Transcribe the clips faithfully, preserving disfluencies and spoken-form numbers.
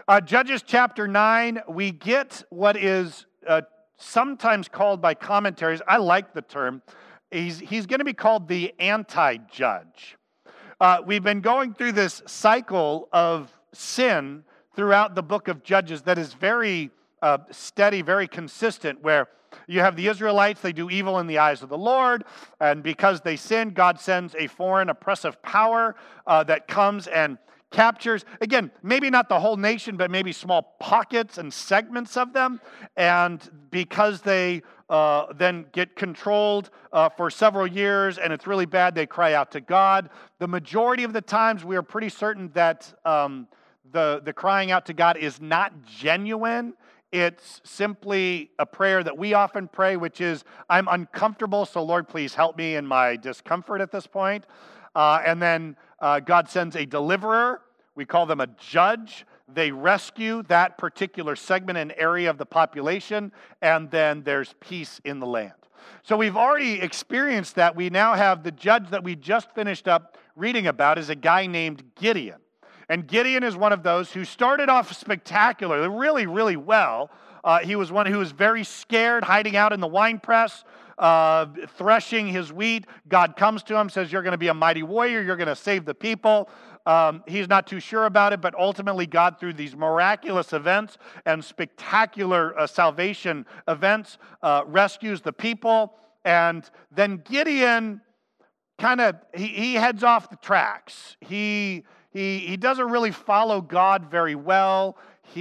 Uh, Judges chapter nine, we get what is uh, sometimes called by commentaries, I like the term, he's, he's going to be called the anti-judge. Uh, we've been going through this cycle of sin throughout the book of Judges that is very uh, steady, very consistent, where you have the Israelites, they do evil in the eyes of the Lord, and because they sin, God sends a foreign oppressive power uh, that comes and captures, again, maybe not the whole nation, but maybe small pockets and segments of them, and because they uh, then get controlled uh, for several years, and it's really bad, they cry out to God. The majority of the times, we are pretty certain that um, the, the crying out to God is not genuine. It's simply a prayer that we often pray, which is, I'm uncomfortable, so Lord, please help me in my discomfort at this point. Uh, and then uh, God sends a deliverer. We call them a judge. They rescue that particular segment and area of the population, and then there's peace in the land. So we've already experienced that. We now have the judge that we just finished up reading about is a guy named Gideon. And Gideon is one of those who started off spectacularly, really, really well. Uh, he was one who was very scared, hiding out in the winepress, uh, threshing his wheat. God comes to him, says, you're going to be a mighty warrior, you're going to save the people. Um, he's not too sure about it, but ultimately God, through these miraculous events and spectacular uh, salvation events, uh, rescues the people. And then Gideon kind of, he, he heads off the tracks. He... He, he doesn't really follow God very well.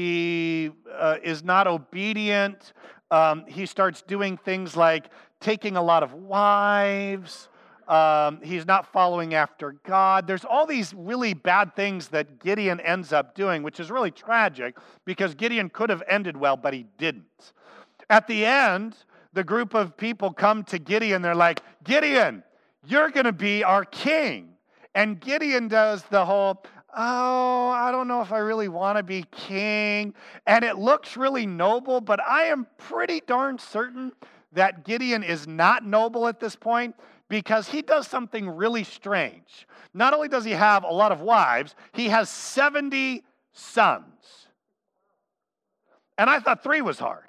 He uh, is not obedient. Um, he starts doing things like taking a lot of wives. Um, he's not following after God. There's all these really bad things that Gideon ends up doing, which is really tragic because Gideon could have ended well, but he didn't. At the end, the group of people come to Gideon. They're like, Gideon, you're going to be our king. And Gideon does the whole, oh, I don't know if I really want to be king. And it looks really noble, but I am pretty darn certain that Gideon is not noble at this point because he does something really strange. Not only does he have a lot of wives, he has seventy sons. And I thought three was hard.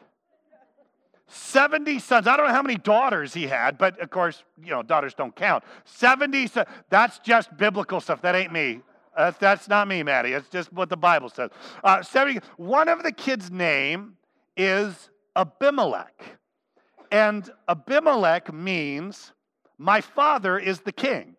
seventy sons. I don't know how many daughters he had, but of course, you know, daughters don't count. seventy sons. That's just biblical stuff. That ain't me. That's, that's not me, Maddie. It's just what the Bible says. Uh, seventy. One of the kids' name is Abimelech. And Abimelech means, my father is the king.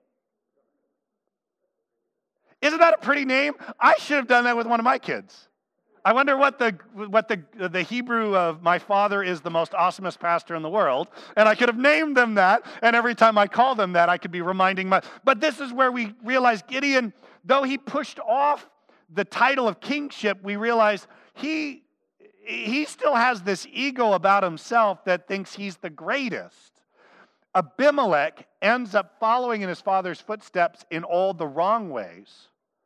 Isn't that a pretty name? I should have done that with one of my kids. I wonder what the what the the Hebrew of my father is the most awesomest pastor in the world, and I could have named them that, and every time I call them that, I could be reminding my, but this is where we realize Gideon, though he pushed off the title of kingship, we realize he he still has this ego about himself that thinks he's the greatest. Abimelech ends up following in his father's footsteps in all the wrong ways.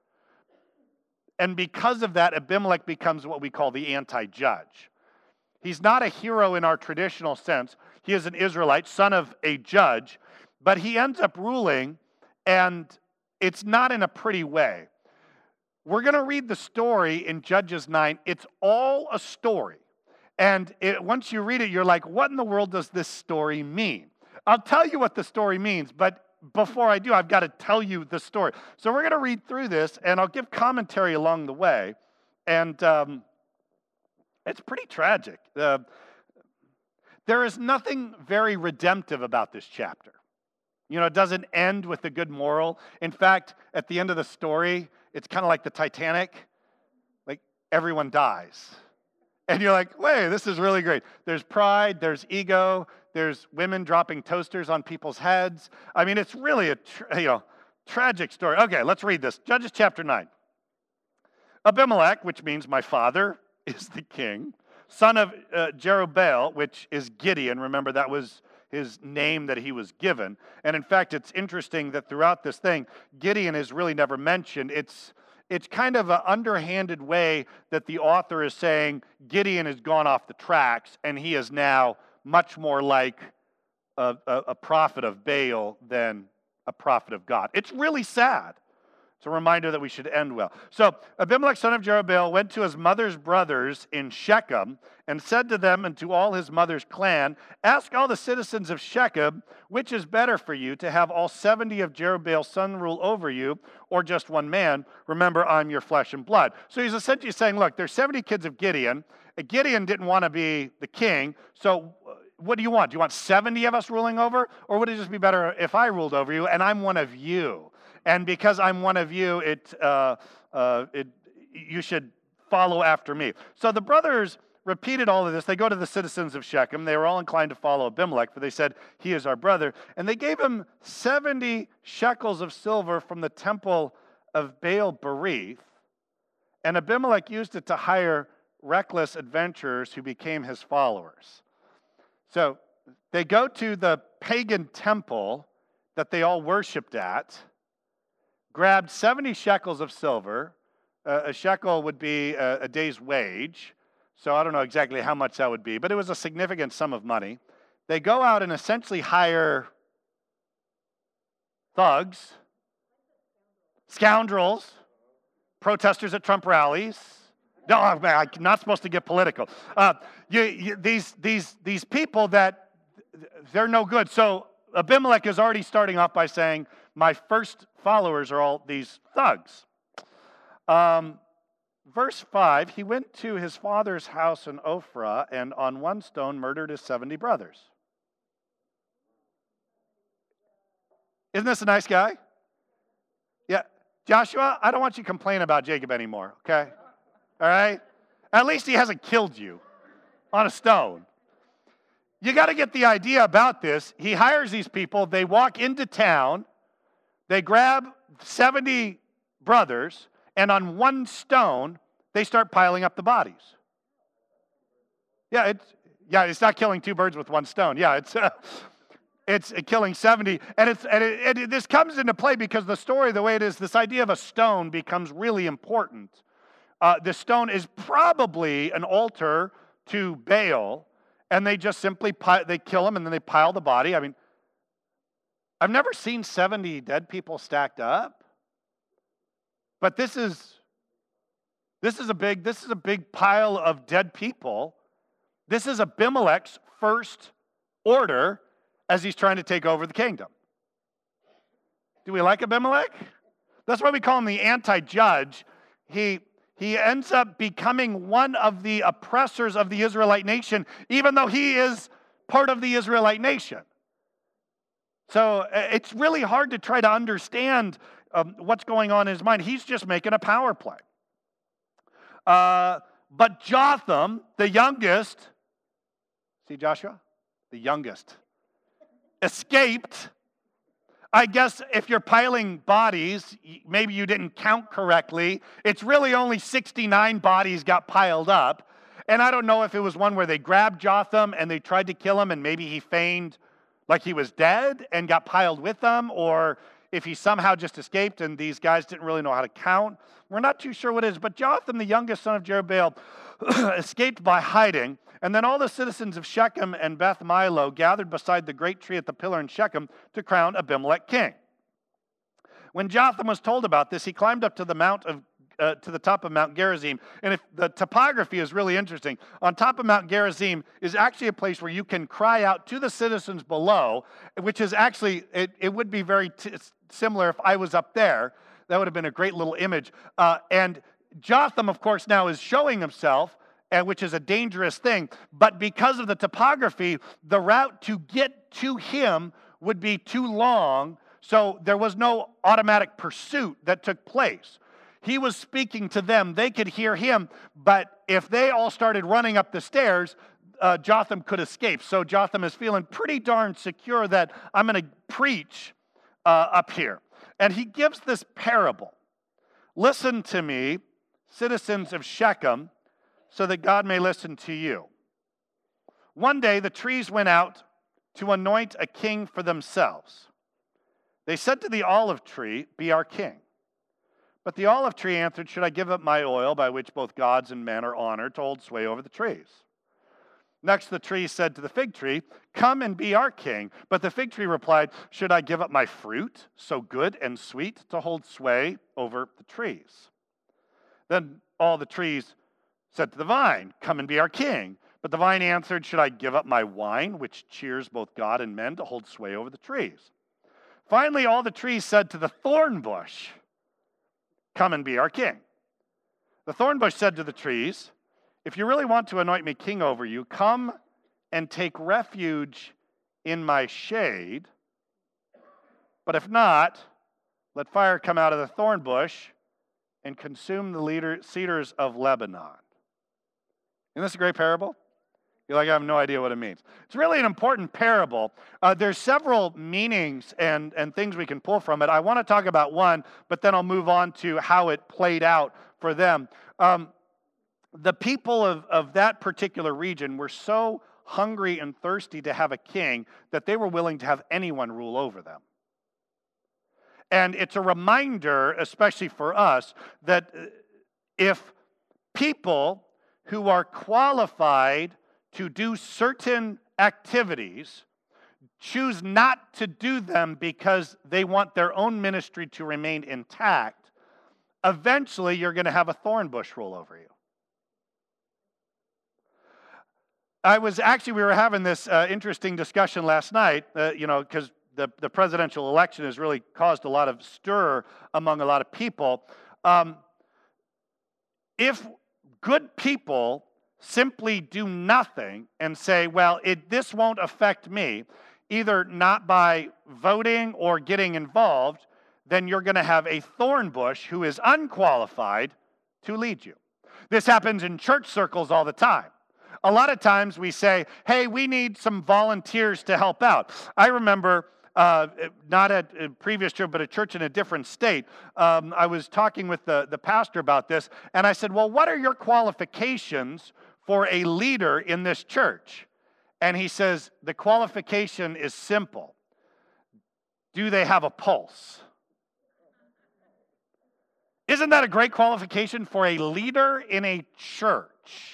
And because of that, Abimelech becomes what we call the anti-judge. He's not a hero in our traditional sense. He is an Israelite, son of a judge, but he ends up ruling, and it's not in a pretty way. We're going to read the story in Judges nine. It's all a story. And it, once you read it, you're like, what in the world does this story mean? I'll tell you what the story means, but before I do, I've got to tell you the story. So we're going to read through this, and I'll give commentary along the way. And um, it's pretty tragic. Uh, there is nothing very redemptive about this chapter. You know, it doesn't end with a good moral. In fact, at the end of the story, it's kind of like the Titanic. Like, everyone dies. And you're like, wait, this is really great. There's pride, there's ego, there's women dropping toasters on people's heads. I mean, it's really a tra- you know tragic story. Okay, let's read this. Judges chapter nine. Abimelech, which means my father, is the king, son of uh, Jerubbaal, which is Gideon. Remember, that was his name that he was given. And in fact, it's interesting that throughout this thing, Gideon is really never mentioned. It's It's kind of an underhanded way that the author is saying Gideon has gone off the tracks and he is now much more like a, a, a prophet of Baal than a prophet of God. It's really sad. It's a reminder that we should end well. So Abimelech, son of Jerubbaal, went to his mother's brothers in Shechem and said to them and to all his mother's clan, ask all the citizens of Shechem, which is better for you, to have all seventy of Jerubbaal's sons rule over you, or just one man? Remember, I'm your flesh and blood. So he's essentially saying, look, there's seventy kids of Gideon. Gideon didn't want to be the king, so what do you want? Do you want seventy of us ruling over? Or would it just be better if I ruled over you and I'm one of you? And because I'm one of you, it, uh, uh, it, you should follow after me. So the brothers repeated all of this. They go to the citizens of Shechem. They were all inclined to follow Abimelech, for they said, he is our brother. And they gave him seventy shekels of silver from the temple of Baal Berith. And Abimelech used it to hire reckless adventurers who became his followers. So they go to the pagan temple that they all worshipped at, grabbed seventy shekels of silver. Uh, a shekel would be a, a day's wage. So I don't know exactly how much that would be, but it was a significant sum of money. They go out and essentially hire thugs, scoundrels, protesters at Trump rallies. No, I'm not supposed to get political. Uh, you, you, these, these, these people that they're no good. So Abimelech is already starting off by saying, my first followers are all these thugs. Um, verse five, he went to his father's house in Ophrah and on one stone murdered his seventy brothers. Isn't this a nice guy? Yeah. Joshua, I don't want you to complain about Jacob anymore, okay? All right? At least he hasn't killed you on a stone. You got to get the idea about this. He hires these people. They walk into town. They grab seventy brothers, and on one stone, they start piling up the bodies. Yeah, it's, yeah, it's not killing two birds with one stone. Yeah, it's uh, it's killing seventy. And, it's, and, it, and it, this comes into play because the story, the way it is, this idea of a stone becomes really important. Uh, the stone is probably an altar to Baal, and they just simply pi- they kill him and then they pile the body. I mean, I've never seen seventy dead people stacked up, but this is this is a big this is a big pile of dead people. This is Abimelech's first order as he's trying to take over the kingdom. Do we like Abimelech? That's why we call him the anti-judge. He He ends up becoming one of the oppressors of the Israelite nation, even though he is part of the Israelite nation. So it's really hard to try to understand um, what's going on in his mind. He's just making a power play. Uh, but Jotham, the youngest, see Joshua? The youngest, escaped. I guess if you're piling bodies, maybe you didn't count correctly. It's really only sixty-nine bodies got piled up. And I don't know if it was one where they grabbed Jotham and they tried to kill him and maybe he feigned like he was dead and got piled with them, or if he somehow just escaped and these guys didn't really know how to count. We're not too sure what it is. But Jotham, the youngest son of Jerubbaal, escaped by hiding. And then all the citizens of Shechem and Beth Milo gathered beside the great tree at the pillar in Shechem to crown Abimelech king. When Jotham was told about this, he climbed up to the mount of uh, to the top of Mount Gerizim. And if the topography is really interesting, on top of Mount Gerizim is actually a place where you can cry out to the citizens below, which is actually, it, it would be very t- similar if I was up there. That would have been a great little image. Uh, and Jotham, of course, now is showing himself, and which is a dangerous thing. But because of the topography, the route to get to him would be too long, so there was no automatic pursuit that took place. He was speaking to them. They could hear him, but if they all started running up the stairs, uh, Jotham could escape. So Jotham is feeling pretty darn secure that I'm going to preach uh, up here. And he gives this parable. Listen to me, citizens of Shechem, so that God may listen to you. One day the trees went out to anoint a king for themselves. They said to the olive tree, be our king. But the olive tree answered, should I give up my oil by which both gods and men are honored to hold sway over the trees? Next, the tree said to the fig tree, "Come and be our king." But the fig tree replied, "Should I give up my fruit, so good and sweet, to hold sway over the trees?" Then all the trees said to the vine, "Come and be our king." But the vine answered, "Should I give up my wine, which cheers both God and men, to hold sway over the trees?" Finally, all the trees said to the thorn bush, "Come and be our king." The thorn bush said to the trees, "If you really want to anoint me king over you, come and take refuge in my shade. But if not, let fire come out of the thorn bush and consume the leader, cedars of Lebanon." Isn't this a great parable? You're like, I have no idea what it means. It's really an important parable. Uh, there's several meanings and, and things we can pull from it. I want to talk about one, but then I'll move on to how it played out for them. Um, The people of, of that particular region were so hungry and thirsty to have a king that they were willing to have anyone rule over them. And it's a reminder, especially for us, that if people who are qualified to do certain activities choose not to do them because they want their own ministry to remain intact, eventually you're going to have a thorn bush rule over you. I was actually, we were having this uh, interesting discussion last night, uh, you know, because the, the presidential election has really caused a lot of stir among a lot of people. Um, if good people simply do nothing and say, well, it, this won't affect me, either not by voting or getting involved, then you're going to have a thorn bush who is unqualified to lead you. This happens in church circles all the time. A lot of times we say, hey, we need some volunteers to help out. I remember, uh, not at a previous church, but a church in a different state, um, I was talking with the, the pastor about this, and I said, well, what are your qualifications for a leader in this church? And he says, the qualification is simple. Do they have a pulse? Isn't that a great qualification for a leader in a church?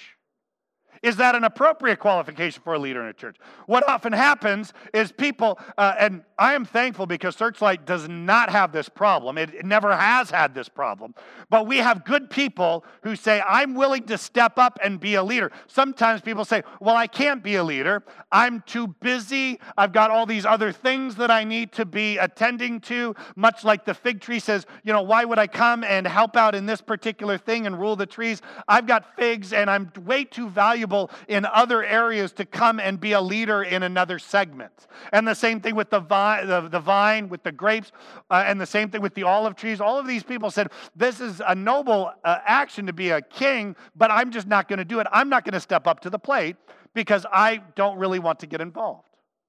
Is that an appropriate qualification for a leader in a church? What often happens is people, uh, and I am thankful because Searchlight does not have this problem. It, it never has had this problem. But we have good people who say, I'm willing to step up and be a leader. Sometimes people say, well, I can't be a leader. I'm too busy. I've got all these other things that I need to be attending to. Much like the fig tree says, you know, why would I come and help out in this particular thing and rule the trees? I've got figs and I'm way too valuable in other areas to come and be a leader in another segment. And the same thing with the vine, the, the vine with the grapes, uh, and the same thing with the olive trees. All of these people said, this is a noble uh, action to be a king, but I'm just not going to do it. I'm not going to step up to the plate because I don't really want to get involved.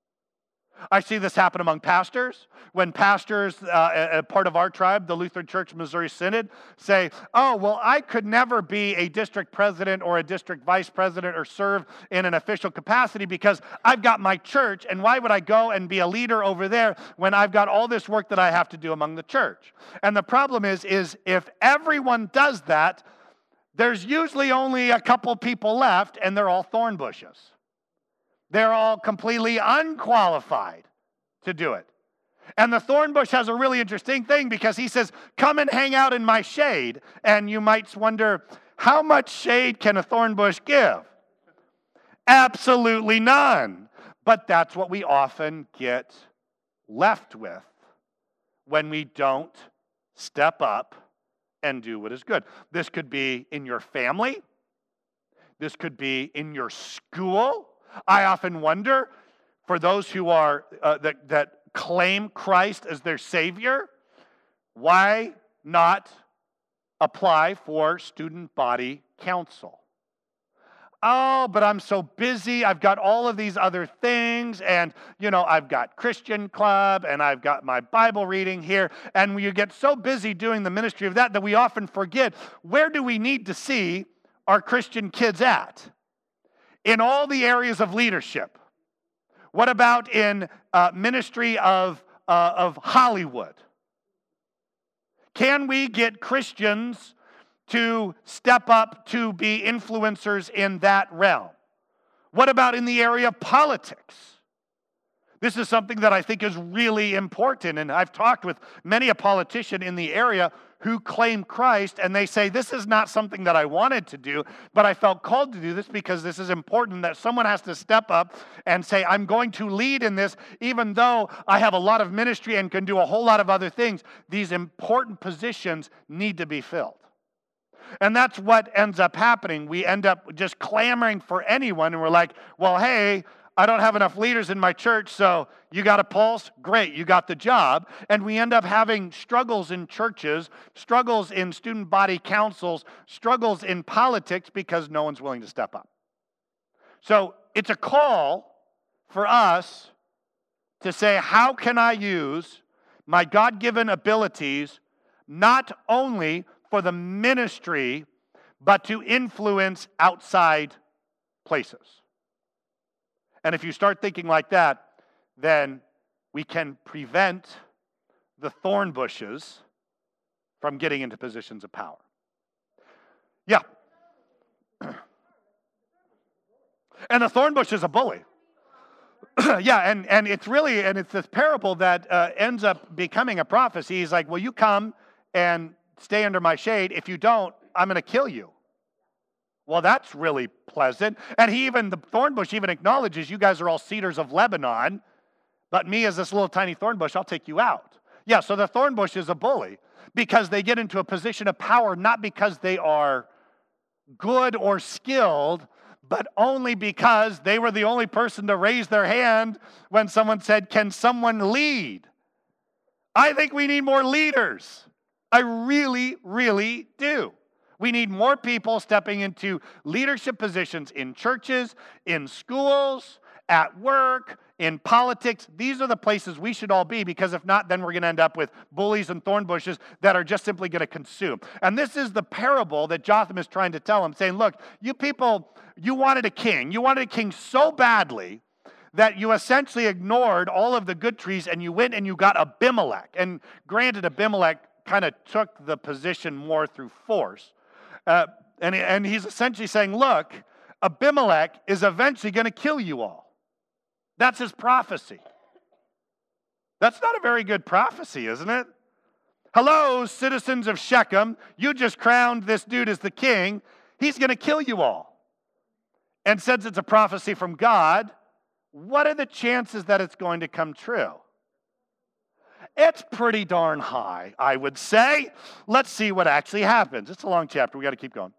I see this happen among pastors. When pastors, uh, a part of our tribe, the Lutheran Church Missouri Synod, say, oh, well, I could never be a district president or a district vice president or serve in an official capacity because I've got my church, and why would I go and be a leader over there when I've got all this work that I have to do among the church? And the problem is, is if everyone does that, there's usually only a couple people left, and they're all thorn bushes. They're all completely unqualified to do it. And the thorn bush has a really interesting thing because he says, come and hang out in my shade. And you might wonder, how much shade can a thorn bush give? Absolutely none. But that's what we often get left with when we don't step up and do what is good. This could be in your family. This could be in your school. I often wonder, for those who are uh, that, that claim Christ as their Savior, why not apply for student body council? Oh, but I'm so busy. I've got all of these other things, and, you know, I've got Christian club, and I've got my Bible reading here, and you get so busy doing the ministry of that that we often forget, where do we need to see our Christian kids at? In all the areas of leadership. What about in uh, ministry of, uh, of Hollywood? Can we get Christians to step up to be influencers in that realm? What about in the area of politics? This is something that I think is really important, and I've talked with many a politician in the area who claim Christ, and they say, this is not something that I wanted to do, but I felt called to do this because this is important, that someone has to step up and say, I'm going to lead in this, even though I have a lot of ministry and can do a whole lot of other things. These important positions need to be filled. And that's what ends up happening. We end up just clamoring for anyone, and we're like, well, hey, I don't have enough leaders in my church, so you got a pulse? Great, you got the job. And we end up having struggles in churches, struggles in student body councils, struggles in politics because no one's willing to step up. So it's a call for us to say, how can I use my God-given abilities not only for the ministry, but to influence outside places? And if you start thinking like that, then we can prevent the thorn bushes from getting into positions of power. Yeah. And the thorn bush is a bully. Yeah, and, and it's really, and it's this parable that uh, ends up becoming a prophecy. He's like, well, you come and stay under my shade. If you don't, I'm going to kill you. Well, that's really pleasant. And he even, the thorn bush even acknowledges, you guys are all cedars of Lebanon, but me as this little tiny thorn bush, I'll take you out. Yeah, so the thorn bush is a bully because they get into a position of power not because they are good or skilled, but only because they were the only person to raise their hand when someone said, can someone lead? I think we need more leaders. I really, really do. We need more people stepping into leadership positions in churches, in schools, at work, in politics. These are the places we should all be, because if not, then we're going to end up with bullies and thorn bushes that are just simply going to consume. And this is the parable that Jotham is trying to tell him, saying, look, you people, you wanted a king. You wanted a king so badly that you essentially ignored all of the good trees and you went and you got Abimelech. And granted, Abimelech kind of took the position more through force. Uh, and, and he's essentially saying, look, Abimelech is eventually going to kill you all. That's his prophecy. That's not a very good prophecy, isn't it? Hello, citizens of Shechem, you just crowned this dude as the king. He's going to kill you all. And since it's a prophecy from God, what are the chances that it's going to come true? It's pretty darn high, I would say. Let's see what actually happens. It's a long chapter. We got to keep going.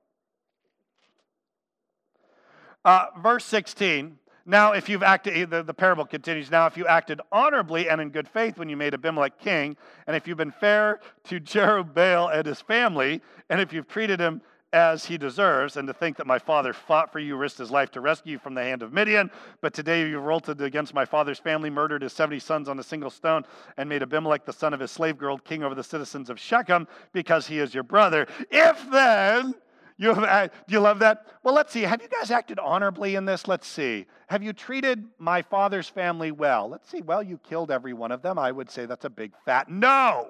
Uh, verse sixteen. Now, if you've acted, the, the parable continues. Now, if you acted honorably and in good faith when you made Abimelech king, and if you've been fair to Jerubbaal and his family, and if you've treated him as he deserves, and to think that my father fought for you, risked his life to rescue you from the hand of Midian, but today you revolted against my father's family, murdered his seventy sons on a single stone, and made Abimelech, the son of his slave girl, king over the citizens of Shechem, because he is your brother. If then, you have, do you love that? Well, let's see. Have you guys acted honorably in this? Let's see. Have you treated my father's family well? Let's see. Well, you killed every one of them. I would say that's a big fat no.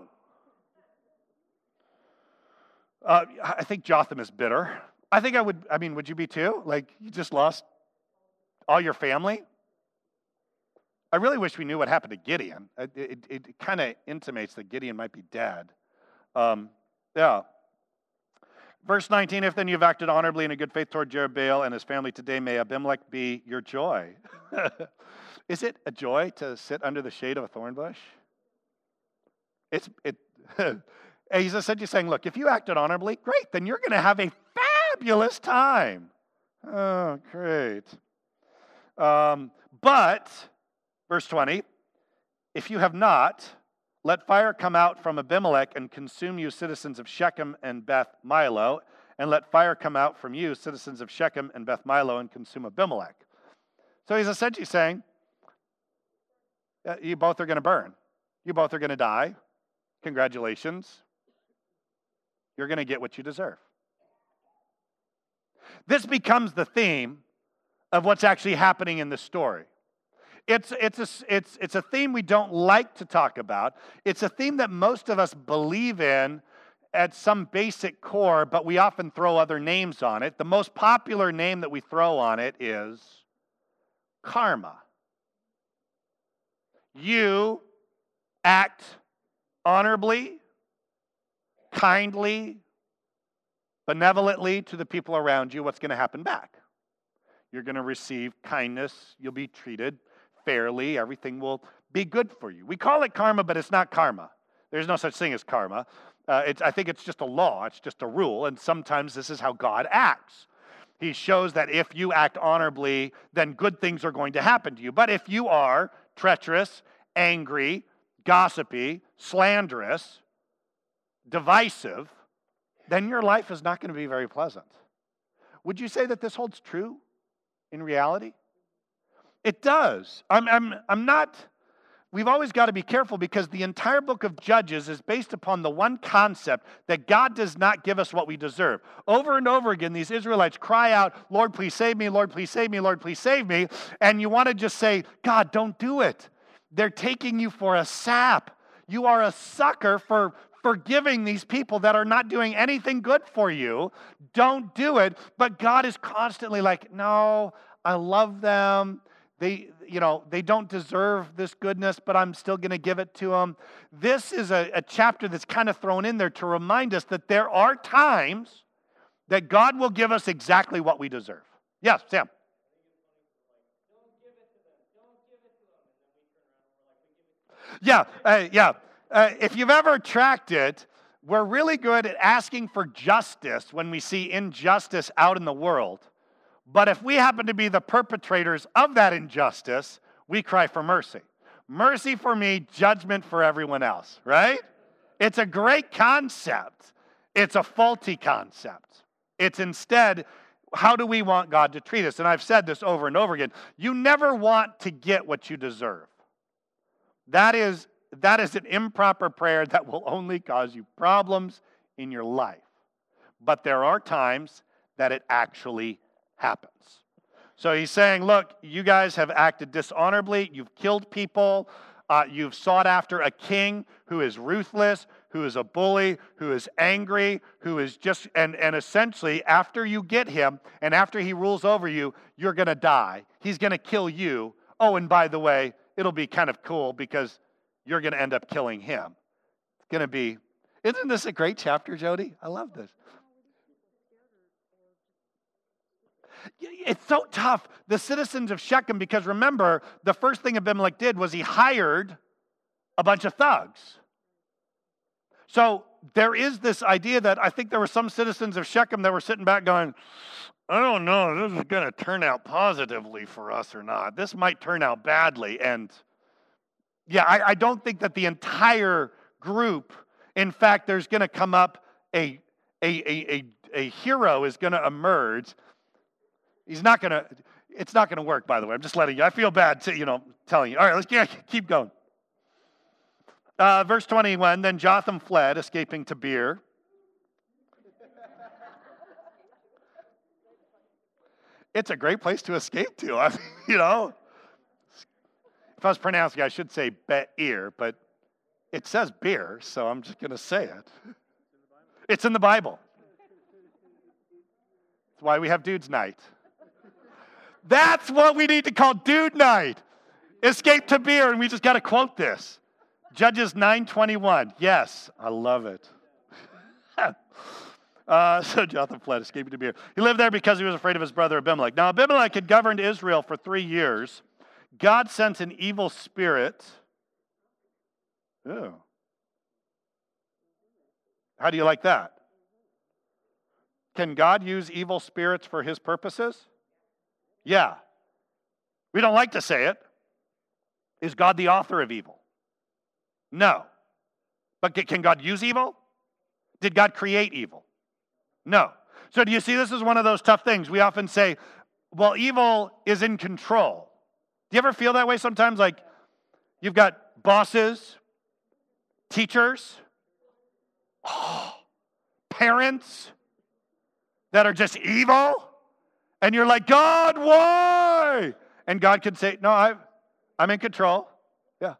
Uh, I think Jotham is bitter. I think I would, I mean, would you be too? Like, you just lost all your family? I really wish we knew what happened to Gideon. It, it, it kind of intimates that Gideon might be dead. Um, yeah. Verse nineteen, if then you've acted honorably and in good faith toward Jerubbaal and his family today, may Abimelech be your joy. Is it a joy to sit under the shade of a thorn bush? It's, it, he's essentially saying, look, if you acted honorably, great, then you're going to have a fabulous time. Oh, great. Um, but, verse twenty, if you have not, let fire come out from Abimelech and consume you, citizens of Shechem and Beth Milo, and let fire come out from you, citizens of Shechem and Beth Milo, and consume Abimelech. So he's essentially saying, you both are going to burn. You both are going to die. Congratulations. You're going to get what you deserve. This becomes the theme of what's actually happening in this story. It's, it's, a, it's, it's a theme we don't like to talk about. It's a theme that most of us believe in at some basic core, but we often throw other names on it. The most popular name that we throw on it is karma. You act honorably, kindly, benevolently to the people around you. What's going to happen back? You're going to receive kindness. You'll be treated fairly. Everything will be good for you. We call it karma, but it's not karma. There's no such thing as karma. Uh, it's, I think it's just a law. It's just a rule. And sometimes this is how God acts. He shows that if you act honorably, then good things are going to happen to you. But if you are treacherous, angry, gossipy, slanderous, divisive, then your life is not going to be very pleasant. Would you say that this holds true in reality? It does. I'm, I'm, I'm not, we've always got to be careful because the entire book of Judges is based upon the one concept that God does not give us what we deserve. Over and over again, these Israelites cry out, Lord, please save me, Lord, please save me, Lord, please save me. And you want to just say, God, don't do it. They're taking you for a sap. You are a sucker for forgiving these people that are not doing anything good for you. Don't do it. But God is constantly like, no, I love them. They, you know, they don't deserve this goodness, but I'm still going to give it to them. This is a, a chapter that's kind of thrown in there to remind us that there are times that God will give us exactly what we deserve. Yes, Sam. Yeah, uh, yeah. Uh, if you've ever tracked it, we're really good at asking for justice when we see injustice out in the world. But if we happen to be the perpetrators of that injustice, we cry for mercy. Mercy for me, judgment for everyone else, right? It's a great concept. It's a faulty concept. It's instead, how do we want God to treat us? And I've said this over and over again. You never want to get what you deserve. That is, that is an improper prayer that will only cause you problems in your life. But there are times that it actually happens. So he's saying, look, you guys have acted dishonorably. You've killed people. Uh, you've sought after a king who is ruthless, who is a bully, who is angry, who is just, and, and essentially after you get him and after he rules over you, you're going to die. He's going to kill you. Oh, and by the way, it'll be kind of cool because you're going to end up killing him. It's going to be, isn't this a great chapter, Jody? I love this. It's so tough, the citizens of Shechem, because remember, the first thing Abimelech did was he hired a bunch of thugs. So there is this idea that I think there were some citizens of Shechem that were sitting back going, I don't know if this is going to turn out positively for us or not. This might turn out badly. And yeah, I, I don't think that the entire group, in fact, there's going to come up a, a, a, a, a hero is going to emerge. He's not going to, it's not going to work, by the way. I'm just letting you, I feel bad, to, you know, telling you. All right, let's yeah, keep going. Uh, verse twenty-one, then Jotham fled, escaping to Beer. It's a great place to escape to. I mean, you know, if I was pronouncing, I should say Be'er, but it says beer, so I'm just going to say it. It's in the Bible. That's why we have Dude's Night. That's what we need to call Dude Night. Escape to Beer, and we just got to quote this. Judges nine twenty-one. Yes, I love it. uh, so Jotham fled, escaping to Beer. He lived there because he was afraid of his brother Abimelech. Now Abimelech had governed Israel for three years. God sent an evil spirit. Ew. How do you like that? Can God use evil spirits for his purposes? Yeah. We don't like to say it. Is God the author of evil? No. But can God use evil? Did God create evil? No. So do you see, this is one of those tough things. We often say, well, evil is in control. Do you ever feel that way sometimes? Like you've got bosses, teachers, oh, parents that are just evil. And you're like, God, why? And God can say, no, I've, I'm in control. Yeah.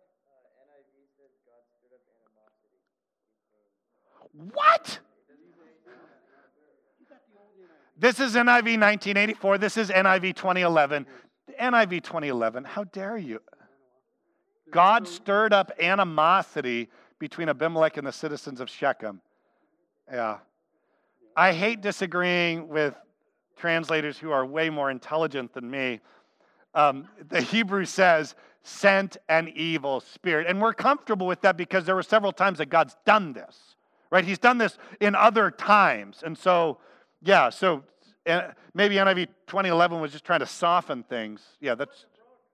What? This is N I V nineteen eighty-four. This is N I V twenty eleven. N I V twenty eleven, how dare you? God stirred up animosity between Abimelech and the citizens of Shechem. Yeah. I hate disagreeing with translators who are way more intelligent than me. Um, the Hebrew says, sent an evil spirit. And we're comfortable with that because there were several times that God's done this, right? He's done this in other times. And so, yeah, so uh, maybe N I V twenty eleven was just trying to soften things. Yeah, that's...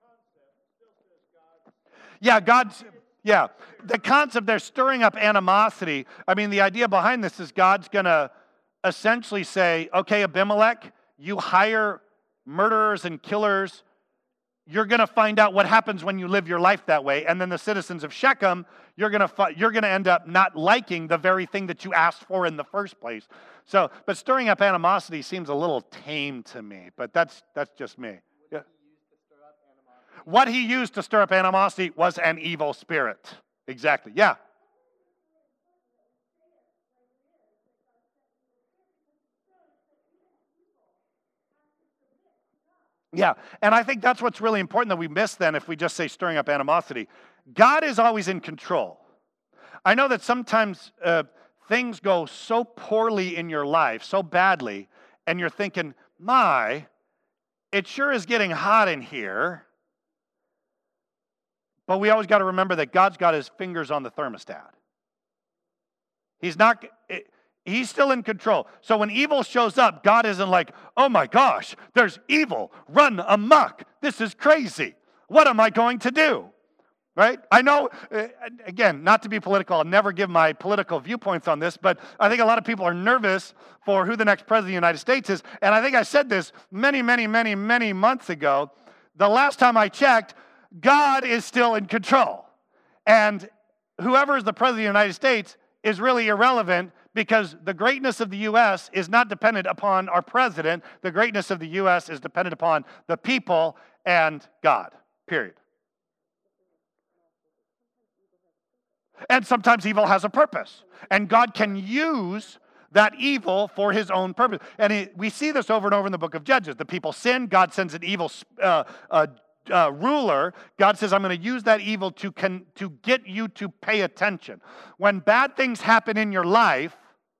Yeah, God's... Yeah, the concept, they're stirring up animosity. I mean, the idea behind this is God's going to essentially say, okay, Abimelech, you hire murderers and killers. You're going to find out what happens when you live your life that way. And then the citizens of Shechem, you're going to fi- you're going to end up not liking the very thing that you asked for in the first place. So, but stirring up animosity seems a little tame to me, but that's that's just me. Yeah. What he used to stir up animosity was an evil spirit. Exactly. Yeah. Yeah, and I think that's what's really important that we miss then if we just say stirring up animosity. God is always in control. I know that sometimes uh, things go so poorly in your life, so badly, and you're thinking, my, it sure is getting hot in here. But we always got to remember that God's got his fingers on the thermostat. He's not... It, He's still in control. So when evil shows up, God isn't like, oh my gosh, there's evil. Run amok. This is crazy. What am I going to do? Right? I know, again, not to be political, I'll never give my political viewpoints on this, but I think a lot of people are nervous for who the next president of the United States is. And I think I said this many, many, many, many months ago. The last time I checked, God is still in control. And whoever is the president of the United States is really irrelevant, because the greatness of the U S is not dependent upon our president. The greatness of the U S is dependent upon the people and God, period. And sometimes evil has a purpose. And God can use that evil for his own purpose. And it, we see this over and over in the book of Judges. The people sin. God sends an evil uh, uh, Uh, ruler. God says, I'm going to use that evil to, con- to get you to pay attention. When bad things happen in your life,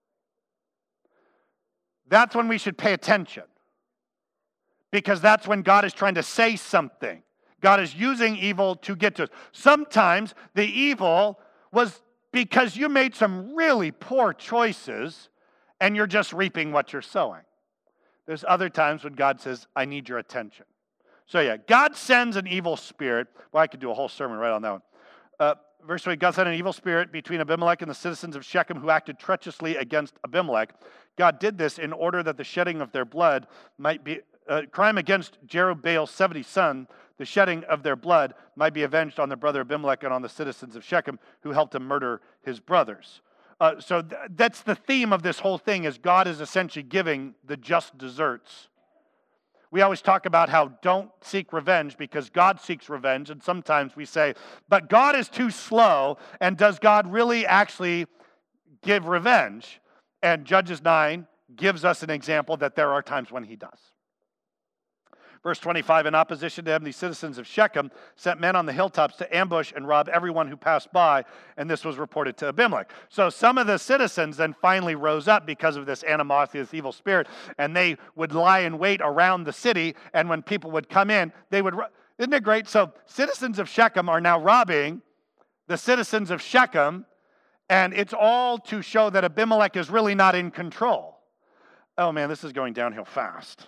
that's when we should pay attention. Because that's when God is trying to say something. God is using evil to get to us. Sometimes the evil was because you made some really poor choices and you're just reaping what you're sowing. There's other times when God says, I need your attention. So yeah, God sends an evil spirit. Well, I could do a whole sermon right on that one. Uh, verse twenty, God sent an evil spirit between Abimelech and the citizens of Shechem who acted treacherously against Abimelech. God did this in order that the shedding of their blood might be, uh, crime against Jerubbaal, seventy son, the shedding of their blood might be avenged on their brother Abimelech and on the citizens of Shechem who helped him murder his brothers. Uh, so th- that's the theme of this whole thing, is God is essentially giving the just deserts. We always talk about how don't seek revenge because God seeks revenge. And sometimes we say, but God is too slow. And does God really actually give revenge? And Judges nine gives us an example that there are times when he does. Verse twenty-five, in opposition to him, the citizens of Shechem sent men on the hilltops to ambush and rob everyone who passed by, and this was reported to Abimelech. So some of the citizens then finally rose up because of this animosity, this evil spirit, and they would lie in wait around the city, and when people would come in, they would... Isn't it great? So citizens of Shechem are now robbing the citizens of Shechem, and it's all to show that Abimelech is really not in control. Oh man, this is going downhill fast.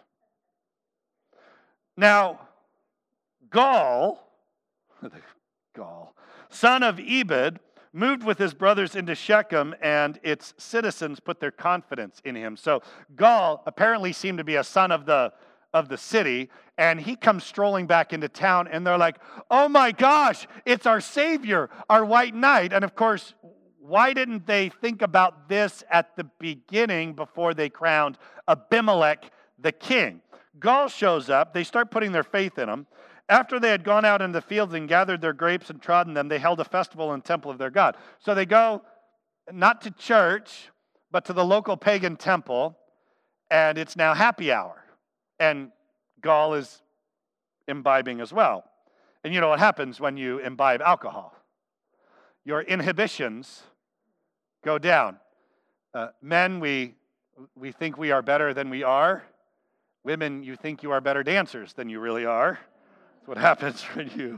Now, Gaal, Gaal, son of Ebed, moved with his brothers into Shechem, and its citizens put their confidence in him. So Gaal apparently seemed to be a son of the of the city, and he comes strolling back into town, and they're like, oh my gosh, it's our Savior, our white knight. And of course, why didn't they think about this at the beginning before they crowned Abimelech the king? Gaal shows up. They start putting their faith in him. After they had gone out in the fields and gathered their grapes and trodden them, they held a festival in the temple of their God. So they go not to church, but to the local pagan temple, and it's now happy hour. And Gaal is imbibing as well. And you know what happens when you imbibe alcohol? Your inhibitions go down. Uh, men, we, we think we are better than we are. Women, you think you are better dancers than you really are. That's what happens when you...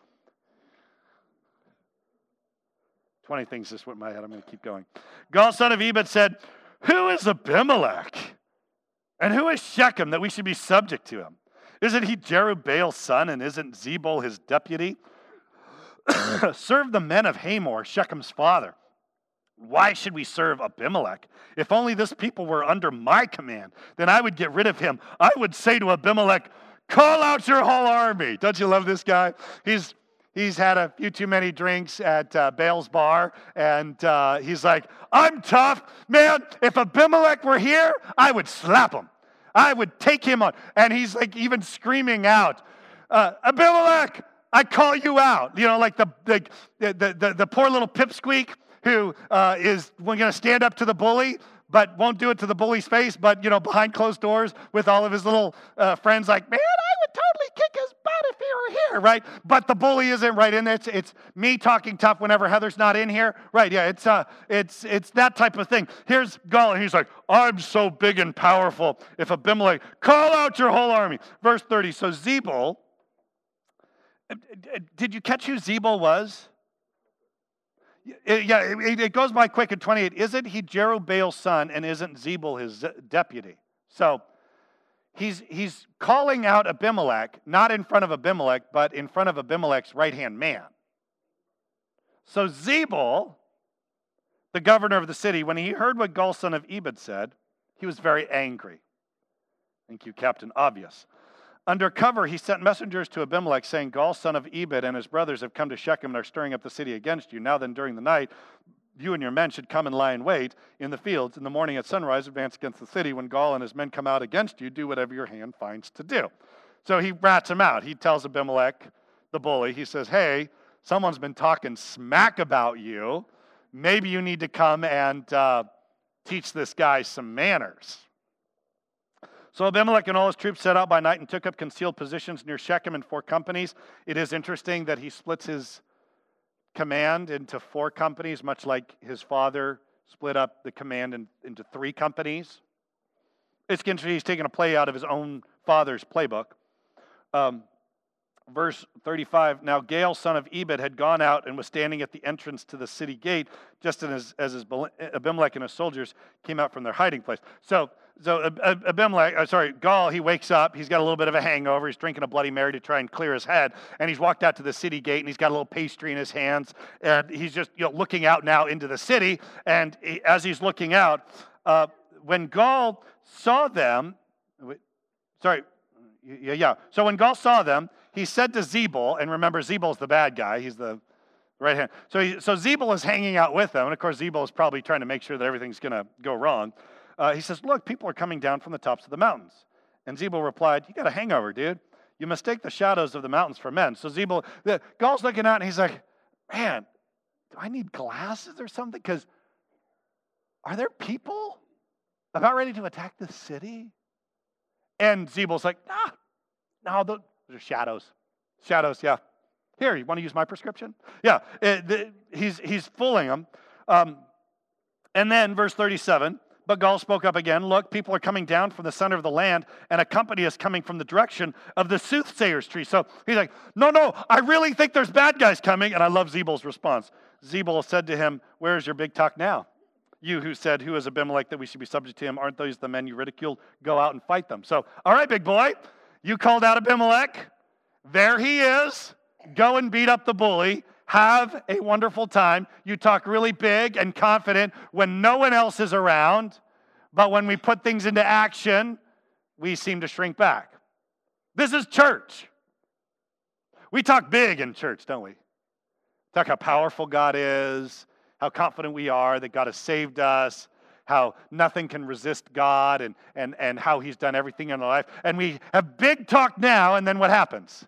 twenty things just went in my head. I'm going to keep going. Gaal, son of Ebed, said, who is Abimelech? And who is Shechem that we should be subject to him? Isn't he Jerubbaal's son, and isn't Zebul his deputy? Serve the men of Hamor, Shechem's father. Why should we serve Abimelech? If only this people were under my command, then I would get rid of him. I would say to Abimelech, call out your whole army. Don't you love this guy? He's he's had a few too many drinks at uh, Baal's bar, and uh, he's like, I'm tough. Man, if Abimelech were here, I would slap him. I would take him on. And he's like even screaming out, uh, Abimelech, I call you out. You know, like the, the, the, the, the poor little pipsqueak who uh, is going to stand up to the bully, but won't do it to the bully's face, but, you know, behind closed doors with all of his little uh, friends like, man, I would totally kick his butt if he were here, right? But the bully isn't right in there. It's, it's me talking tough whenever Heather's not in here. Right, yeah, it's uh, it's it's that type of thing. Here's Gaal, and he's like, I'm so big and powerful. If Abimelech, call out your whole army. Verse thirty, so Zebul, did you catch who Zebul was? Yeah, it goes by quick at twenty-eight. Isn't he Jerubbaal's son, and isn't Zebul his deputy? So he's he's calling out Abimelech, not in front of Abimelech, but in front of Abimelech's right-hand man. So Zebul, the governor of the city, when he heard what Gaal, son of Ebed, said, he was very angry. Thank you, Captain Obvious. Under cover, he sent messengers to Abimelech, saying, Gaal, son of Ebed, and his brothers have come to Shechem and are stirring up the city against you. Now then, during the night, you and your men should come and lie in wait in the fields. In the morning at sunrise, advance against the city. When Gaal and his men come out against you, do whatever your hand finds to do. So he rats him out. He tells Abimelech, the bully, he says, hey, someone's been talking smack about you. Maybe you need to come and uh, teach this guy some manners. So Abimelech and all his troops set out by night and took up concealed positions near Shechem in four companies. It is interesting that he splits his command into four companies, much like his father split up the command in, into three companies. It's interesting, he's taking a play out of his own father's playbook. Um, verse thirty-five, now Gaal, son of Ebed, had gone out and was standing at the entrance to the city gate, just as, as his Abimelech and his soldiers came out from their hiding place. So So Abimelech, uh, sorry, Gaal, he wakes up. He's got a little bit of a hangover. He's drinking a Bloody Mary to try and clear his head. And he's walked out to the city gate, and he's got a little pastry in his hands. And he's just, you know, looking out now into the city. And he, as he's looking out, uh, when Gaal saw them, sorry, yeah, yeah. So when Gaal saw them, he said to Zebul, and remember, Zebul's the bad guy. He's the right hand. So, he, so Zebul is hanging out with them. And of course, Zebul is probably trying to make sure that everything's going to go wrong. Uh, he says, look, people are coming down from the tops of the mountains. And Zebul replied, you got a hangover, dude. You mistake the shadows of the mountains for men. So Zebul, the, Gaal's looking out, and he's like, man, do I need glasses or something? Because are there people about ready to attack the city? And Zebul's like, nah, no, those are shadows. Shadows, yeah. Here, you want to use my prescription? Yeah, it, the, he's, he's fooling them. Um, and then, verse thirty-seven, but Gaal spoke up again, look, people are coming down from the center of the land, and a company is coming from the direction of the soothsayer's tree. So he's like, no, no, I really think there's bad guys coming. And I love Zebul's response. Zebul said to him, where is your big talk now? You who said, who is Abimelech that we should be subject to him? Aren't those the men you ridiculed? Go out and fight them. So, all right, big boy, you called out Abimelech. There he is. Go and beat up the bully. Have a wonderful time. You talk really big and confident when no one else is around, but when we put things into action, we seem to shrink back. This is church. We talk big in church, don't we? Talk how powerful God is, how confident we are that God has saved us, how nothing can resist God, and, and, and how he's done everything in our life. And we have big talk now, and then what happens?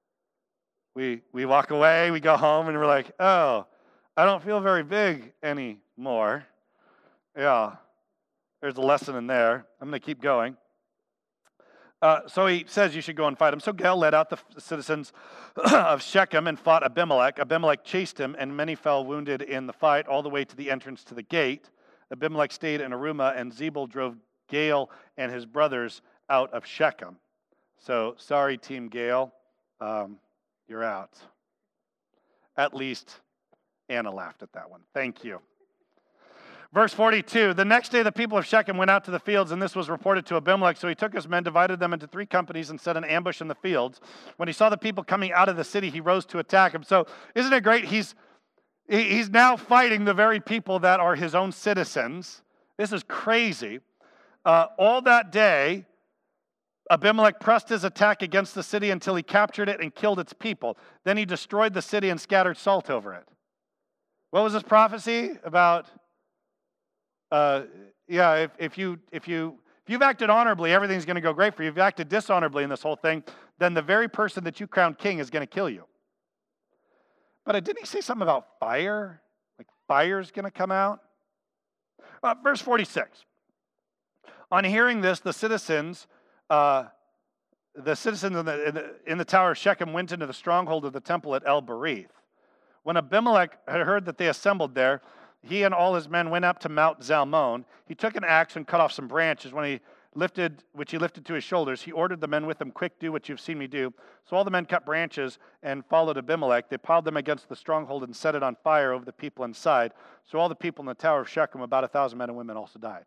We we walk away, we go home, and we're like, oh, I don't feel very big anymore. Yeah, there's a lesson in there. I'm going to keep going. Uh, so he says you should go and fight him. So Gaal led out the citizens of Shechem and fought Abimelech. Abimelech chased him, and many fell wounded in the fight all the way to the entrance to the gate. Abimelech stayed in Arumah, and Zebul drove Gaal and his brothers out of Shechem. So sorry, Team Gaal, um, you're out. At least Anna laughed at that one. Thank you. Verse forty-two, the next day the people of Shechem went out to the fields, and this was reported to Abimelech. So he took his men, divided them into three companies, and set an ambush in the fields. When he saw the people coming out of the city, he rose to attack them. So isn't it great? He's, he's now fighting the very people that are his own citizens. This is crazy. Uh, all that day, Abimelech pressed his attack against the city until he captured it and killed its people. Then he destroyed the city and scattered salt over it. What was this prophecy about? Uh, yeah, if, if you if you if you've acted honorably, everything's going to go great for you. If you've acted dishonorably in this whole thing, then the very person that you crowned king is going to kill you. But uh, didn't he say something about fire? Like fire's going to come out? Uh, verse forty-six. On hearing this, the citizens, uh, the citizens in the, in the in the tower of Shechem went into the stronghold of the temple at El Berith. When Abimelech had heard that they assembled there, he and all his men went up to Mount Zalmon. He took an axe and cut off some branches. When he lifted, which he lifted to his shoulders, he ordered the men with him, "Quick, do what you've seen me do." So all the men cut branches and followed Abimelech. They piled them against the stronghold and set it on fire over the people inside. So all the people in the tower of Shechem, about a thousand men and women, also died.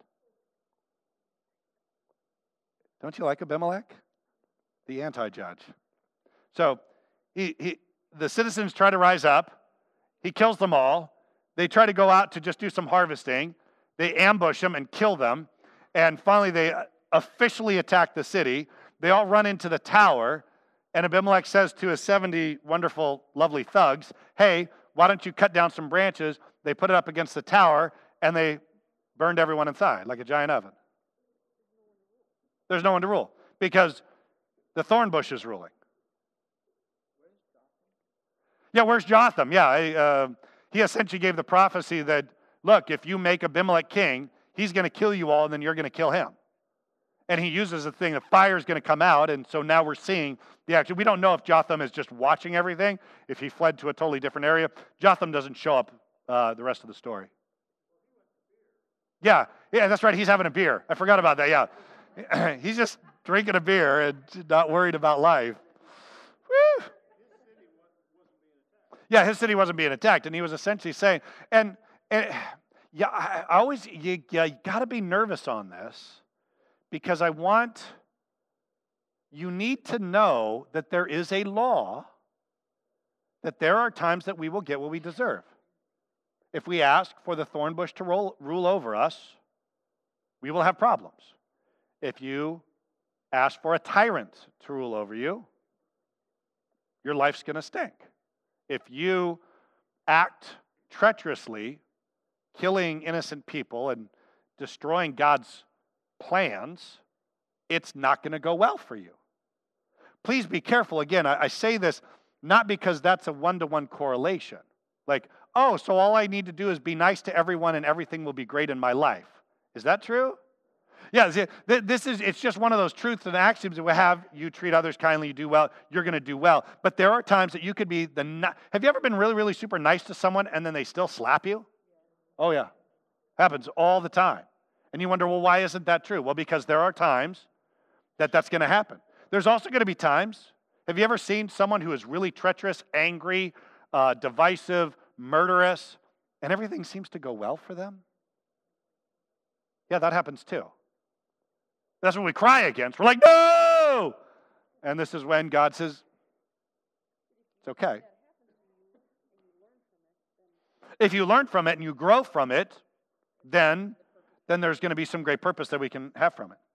Don't you like Abimelech? The anti-judge. So he, he, the citizens try to rise up. He kills them all. They try to go out to just do some harvesting. They ambush them and kill them. And finally, they officially attack the city. They all run into the tower. And Abimelech says to his seventy wonderful, lovely thugs, "Hey, why don't you cut down some branches?" They put it up against the tower, and they burned everyone inside like a giant oven. There's no one to rule because the thorn bush is ruling. Yeah, where's Jotham? Yeah, I, uh, he essentially gave the prophecy that, look, if you make Abimelech king, he's going to kill you all, and then you're going to kill him. And he uses the thing, the fire is going to come out, and so now we're seeing the action. We don't know if Jotham is just watching everything, if he fled to a totally different area. Jotham doesn't show up uh, the rest of the story. Yeah, yeah, that's right, he's having a beer. I forgot about that, yeah. He's just drinking a beer and not worried about life. Woo! Yeah, his city wasn't being attacked, and he was essentially saying, and, and yeah, I, I always, you, you got to be nervous on this, because I want, you need to know that there is a law, that there are times that we will get what we deserve. If we ask for the thorn bush to roll, rule over us, we will have problems. If you ask for a tyrant to rule over you, your life's going to stink. If you act treacherously, killing innocent people and destroying God's plans, it's not going to go well for you. Please be careful. Again, I, I say this not because that's a one-to-one correlation. Like, oh, so all I need to do is be nice to everyone and everything will be great in my life. Is that true? Yeah, this is, it's just one of those truths and axioms that we have. You treat others kindly, you do well, you're going to do well. But there are times that you could be the, have you ever been really, really super nice to someone and then they still slap you? Oh yeah, happens all the time. And you wonder, well, why isn't that true? Well, because there are times that that's going to happen. There's also going to be times, have you ever seen someone who is really treacherous, angry, uh, divisive, murderous, and everything seems to go well for them? Yeah, that happens too. That's what we cry against. We're like, no! And this is when God says, it's okay. If you learn from it and you grow from it, then, then there's going to be some great purpose that we can have from it.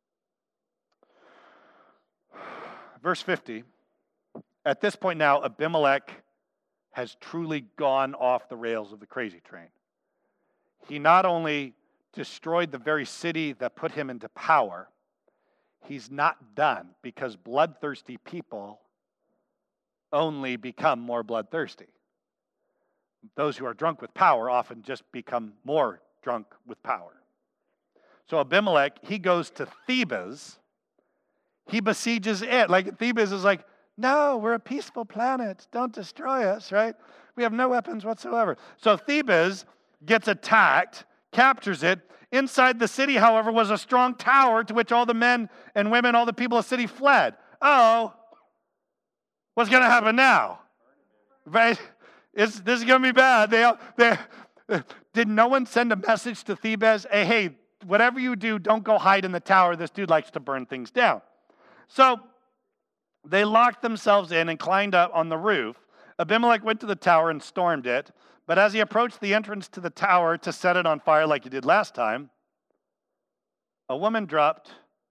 Verse fifty, at this point now, Abimelech has truly gone off the rails of the crazy train. He not only destroyed the very city that put him into power, he's not done, because bloodthirsty people only become more bloodthirsty. Those who are drunk with power often just become more drunk with power. So Abimelech, he goes to Thebez. he besieges it. Like Thebes is like, no, we're a peaceful planet. Don't destroy us, right? We have no weapons whatsoever. So Thebes gets attacked, captures it. Inside the city, however, was a strong tower to which all the men and women, all the people of the city fled. Oh, what's going to happen now? Right? It's, this is going to be bad. They, they, did no one send a message to Thebes? Hey, hey, whatever you do, don't go hide in the tower. This dude likes to burn things down. So they locked themselves in and climbed up on the roof. Abimelech went to the tower and stormed it. But as he approached the entrance to the tower to set it on fire like he did last time, a woman dropped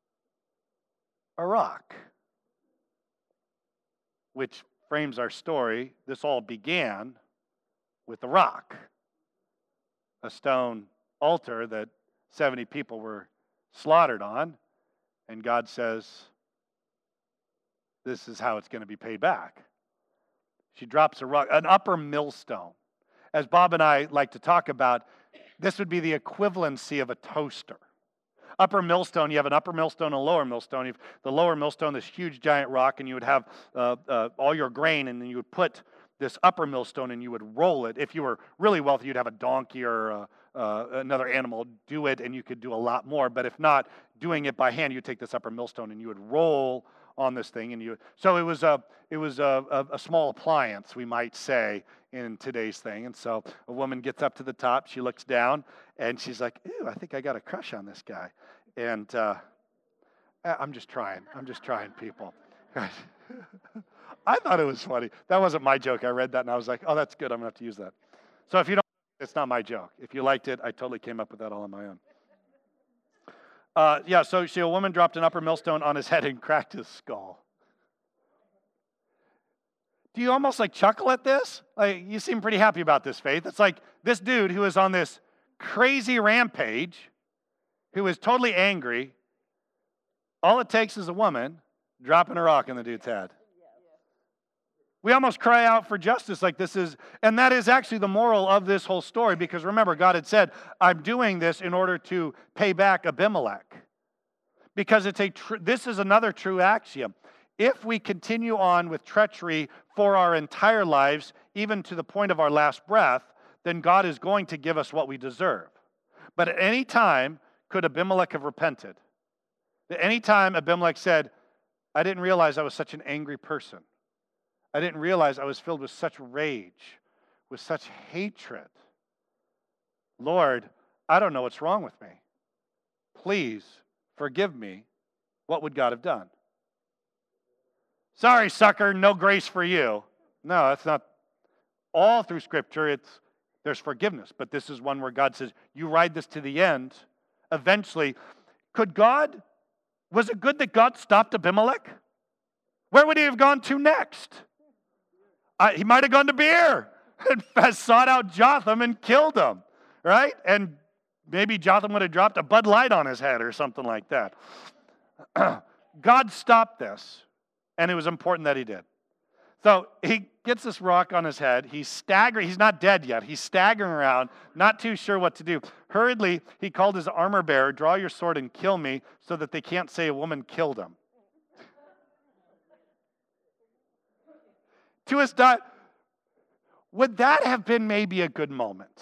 a rock, which frames our story. This all began with a rock, a stone altar that seventy people were slaughtered on. And God says, this is how it's going to be paid back. She drops a rock, an upper millstone. As Bob and I like to talk about, this would be the equivalency of a toaster. Upper millstone, you have an upper millstone and a lower millstone. You've, the lower millstone, this huge giant rock, and you would have uh, uh, all your grain, and then you would put this upper millstone and you would roll it. If you were really wealthy, you'd have a donkey or uh, uh, another animal do it, and you could do a lot more. But if not, doing it by hand, you would take this upper millstone and you would roll on this thing. And you so it was a it was a, a, a small appliance, we might say, in today's thing. And so a woman gets up to the top, she looks down, and she's like, ew, I think I got a crush on this guy. And uh, I'm just trying. I'm just trying, people. I thought it was funny. That wasn't my joke. I read that, and I was like, oh, that's good. I'm going to have to use that. So if you don't, it's not my joke. If you liked it, I totally came up with that all on my own. Uh, yeah, so she, a woman dropped an upper millstone on his head and cracked his skull. Do you almost like chuckle at this? Like, you seem pretty happy about this, Faith. It's like this dude who is on this crazy rampage, who is totally angry. All it takes is a woman dropping a rock in the dude's head. We almost cry out for justice like this is, and that is actually the moral of this whole story, because remember, God had said, I'm doing this in order to pay back Abimelech. Because it's a tr- this is another true axiom. If we continue on with treachery for our entire lives, even to the point of our last breath, then God is going to give us what we deserve. But at any time, could Abimelech have repented? At any time, Abimelech said, I didn't realize I was such an angry person. I didn't realize I was filled with such rage, with such hatred. Lord, I don't know what's wrong with me. Please forgive me. What would God have done? Sorry, sucker, no grace for you. No, that's not. All through Scripture, it's there's forgiveness. But this is one where God says, you ride this to the end. Eventually, could God, was it good that God stopped Abimelech? Where would he have gone to next? Uh, he might have gone to Beer and sought out Jotham and killed him, right? And maybe Jotham would have dropped a Bud Light on his head or something like that. God stopped this, and it was important that he did. So he gets this rock on his head. He's staggering. He's not dead yet. He's staggering around, not too sure what to do. Hurriedly, he called his armor bearer, draw your sword and kill me so that they can't say a woman killed him. To his di- Would that have been maybe a good moment?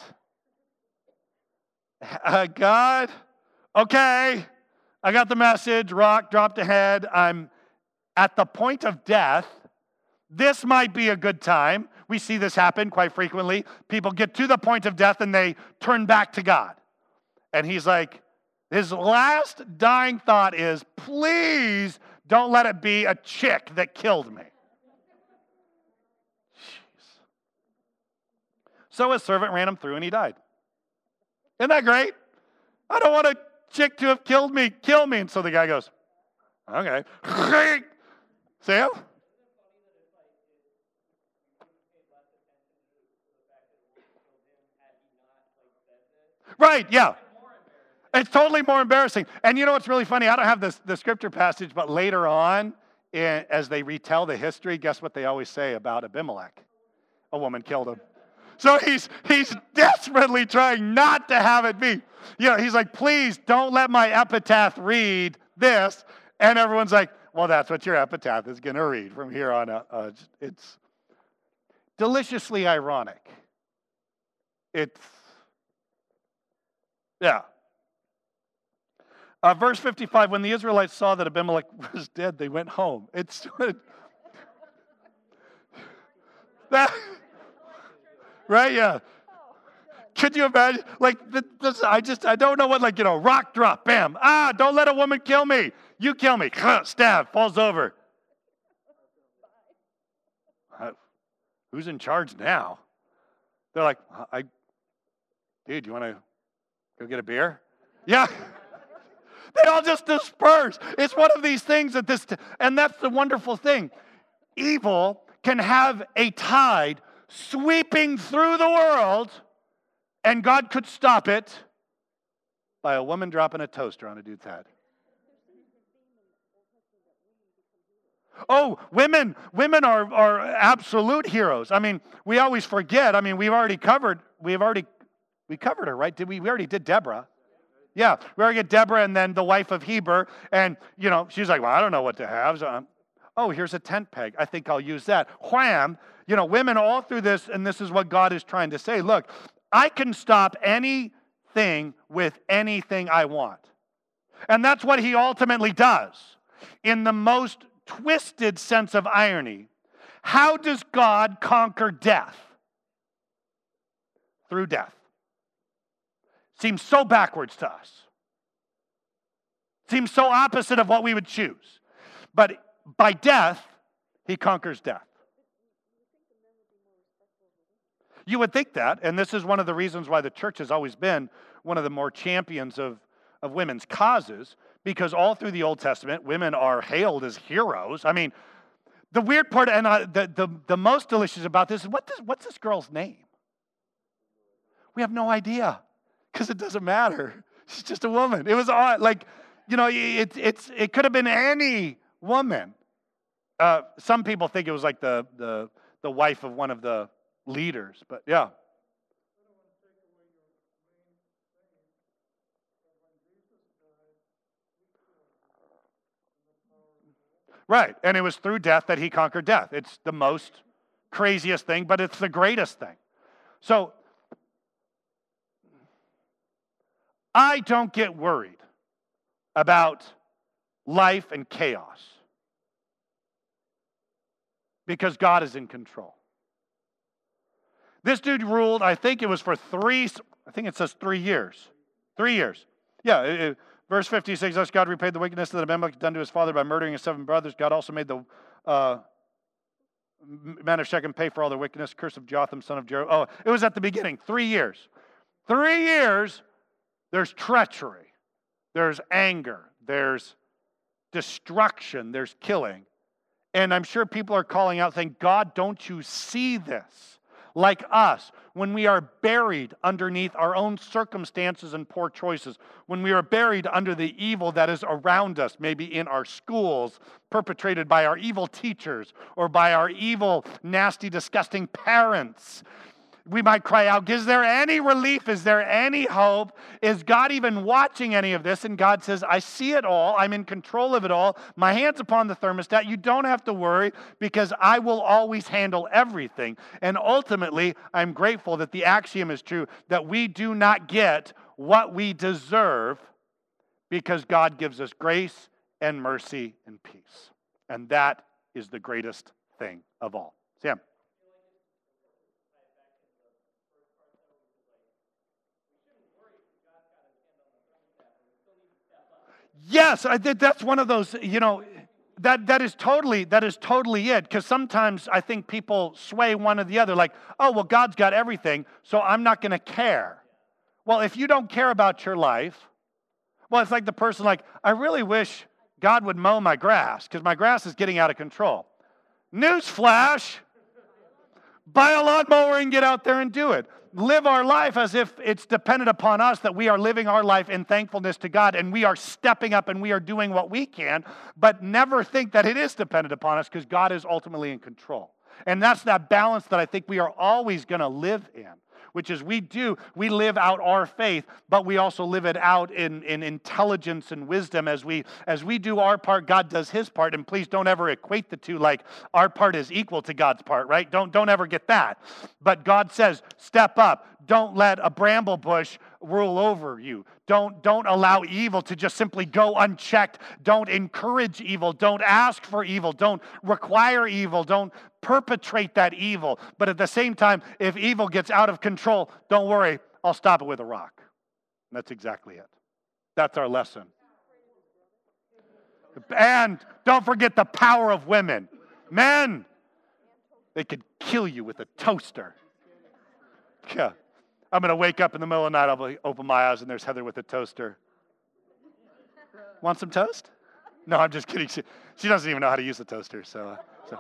Uh, God, okay, I got the message, rock dropped ahead. I'm at the point of death. This might be a good time. We see this happen quite frequently. People get to the point of death and they turn back to God. And he's like, his last dying thought is, please don't let it be a chick that killed me. So his servant ran him through and he died. Isn't that great? I don't want a chick to have killed me. Kill me. And so the guy goes, okay. Sam? Right, yeah. It's totally more embarrassing. And you know what's really funny? I don't have this, the scripture passage, but later on, in, as they retell the history, guess what they always say about Abimelech? A woman killed him. So he's he's desperately trying not to have it be. You know, he's like, please don't let my epitaph read this. And everyone's like, Well, that's what your epitaph is going to read from here on out. Uh, it's deliciously ironic. It's, yeah. Uh, verse fifty-five, when the Israelites saw that Abimelech was dead, they went home. It's that, right? Yeah. Could you imagine? Like, this, I just, I don't know what, like, you know, rock drop, bam. Ah, don't let a woman kill me. You kill me. Stab, falls over. Uh, who's in charge now? They're like, I, dude, you want to go get a beer? Yeah. They all just disperse. It's one of these things that this, and that's the wonderful thing. Evil can have a tide sweeping through the world, and God could stop it by a woman dropping a toaster on a dude's head. Oh, women, women are, are absolute heroes. I mean, we always forget. I mean, we've already covered, we've already, we covered her, right? Did we? We already did Deborah. Yeah, we already get Deborah and then the wife of Heber. And, you know, she's like, well, I don't know what to have. So, um, oh, here's a tent peg. I think I'll use that. Wham! You know, women all through this, and this is what God is trying to say. Look, I can stop anything with anything I want. And that's what he ultimately does. In the most twisted sense of irony, how does God conquer death? Through death. Seems so backwards to us. Seems so opposite of what we would choose. But by death, he conquers death. You would think that, and this is one of the reasons why the church has always been one of the more champions of, of women's causes, because all through the Old Testament, women are hailed as heroes. I mean, the weird part, and I, the, the, the most delicious about this is, what does, what's this girl's name? We have no idea. Because it doesn't matter. She's just a woman. It was odd. Like, you know, it, it's, it could have been any woman. Uh, some people think it was like the, the, the wife of one of the leaders. But yeah. Right. And it was through death that he conquered death. It's the most craziest thing, but it's the greatest thing. So, I don't get worried about life and chaos because God is in control. This dude ruled, I think it was for three, I think it says three years. Three years. Yeah, it, it, verse fifty-six, thus God repaid the wickedness that Abimelech had done to his father by murdering his seven brothers. God also made the uh, men of Shechem pay for all their wickedness. Curse of Jotham, son of Jeroboam. Oh, it was at the beginning. Three years. Three years. There's treachery, there's anger, there's destruction, there's killing. And I'm sure people are calling out saying, God, don't you see this? Like us, when we are buried underneath our own circumstances and poor choices, when we are buried under the evil that is around us, maybe in our schools, perpetrated by our evil teachers or by our evil, nasty, disgusting parents. We might cry out, is there any relief? Is there any hope? Is God even watching any of this? And God says, I see it all. I'm in control of it all. My hand's upon the thermostat. You don't have to worry because I will always handle everything. And ultimately, I'm grateful that the axiom is true, that we do not get what we deserve because God gives us grace and mercy and peace. And that is the greatest thing of all. Sam. Yes, I did. That's one of those, you know, that, that is totally, that is totally it. Because sometimes I think people sway one or the other, like, oh, well, God's got everything, so I'm not going to care. Well, if you don't care about your life, well, it's like the person like, I really wish God would mow my grass, because my grass is getting out of control. Newsflash, buy a lawnmower and get out there and do it. Live our life as if it's dependent upon us, that we are living our life in thankfulness to God and we are stepping up and we are doing what we can, but never think that it is dependent upon us because God is ultimately in control. And that's that balance that I think we are always going to live in. which is we do, we live out our faith, but we also live it out in, in intelligence and wisdom. As we, as we do our part, God does his part. And please don't ever equate the two like our part is equal to God's part, right? Don't, don't ever get that. But God says, step up. Don't let a bramble bush rule over you. Don't, don't allow evil to just simply go unchecked. Don't encourage evil. Don't ask for evil. Don't require evil. Don't perpetrate that evil. But at the same time, if evil gets out of control, don't worry, I'll stop it with a rock. And that's exactly it. That's our lesson. And don't forget the power of women. Men, they could kill you with a toaster. Yeah. I'm going to wake up in the middle of the night, I'll open my eyes, and there's Heather with a toaster. Want some toast? No, I'm just kidding. She, she doesn't even know how to use a toaster. So, uh, so.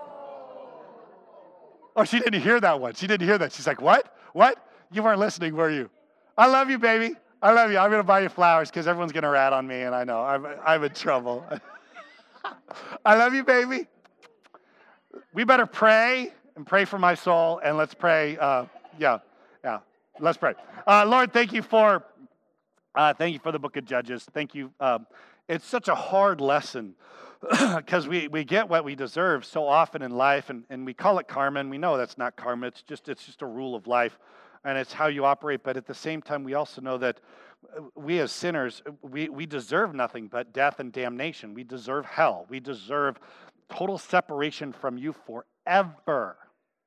Oh, she didn't hear that one. She didn't hear that. She's like, what? What? You weren't listening, were you? I love you, baby. I love you. I'm going to buy you flowers because everyone's going to rat on me, and I know. I'm, I'm in trouble. I love you, baby. We better pray and pray for my soul, and let's pray. Uh, yeah, yeah. Let's pray. Uh, Lord, thank you for uh, thank you for the book of Judges. Thank you. Um, it's such a hard lesson because we, we get what we deserve so often in life, and, and we call it karma, and we know that's not karma. It's just it's just a rule of life, and it's how you operate. But at the same time, we also know that we as sinners, we, we deserve nothing but death and damnation. We deserve hell. We deserve total separation from you forever.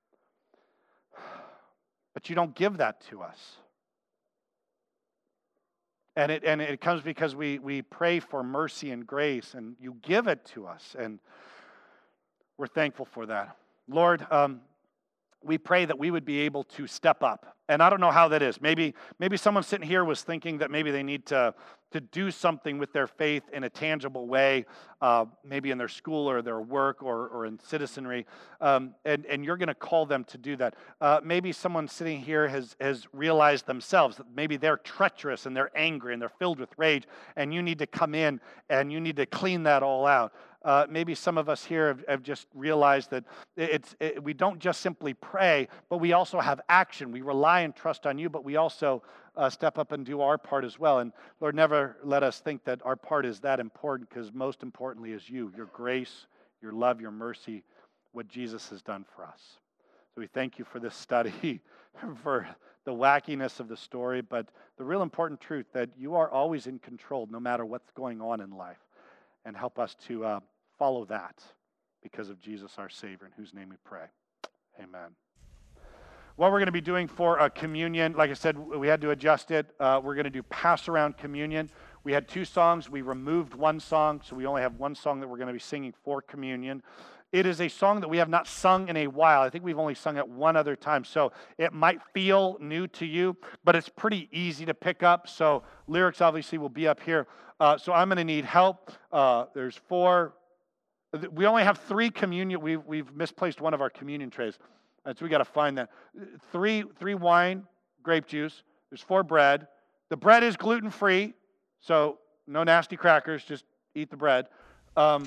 But you don't give that to us. And it and it comes because we, we pray for mercy and grace, and you give it to us, and we're thankful for that. Lord, um, we pray that we would be able to step up. And I don't know how that is. Maybe maybe someone sitting here was thinking that maybe they need to, to do something with their faith in a tangible way, uh, maybe in their school or their work or, or in citizenry, um, and, and you're going to call them to do that. Uh, maybe someone sitting here has, has realized themselves that maybe they're treacherous and they're angry and they're filled with rage, and you need to come in and you need to clean that all out. Uh, maybe some of us here have, have just realized that it's it, we don't just simply pray, but we also have action. We rely and trust on you, but we also uh, step up and do our part as well. And Lord, never let us think that our part is that important, because most importantly is you, your grace, your love, your mercy, what Jesus has done for us. So we thank you for this study, for the wackiness of the story, but the real important truth that you are always in control no matter what's going on in life. And help us to uh, follow that because of Jesus our Savior, in whose name we pray. Amen. What we're going to be doing for uh, communion, like I said, we had to adjust it. Uh, we're going to do pass around communion. We had two songs. We removed one song, so we only have one song that we're going to be singing for communion. It is a song that we have not sung in a while. I think we've only sung it one other time, so it might feel new to you, but it's pretty easy to pick up. So lyrics obviously will be up here. Uh, so I'm going to need help. Uh, there's four. We only have three communion. We've, we've misplaced one of our communion trays, and so we got to find that. Three, three wine, grape juice. There's four bread. The bread is gluten-free, so no nasty crackers. Just eat the bread. Um,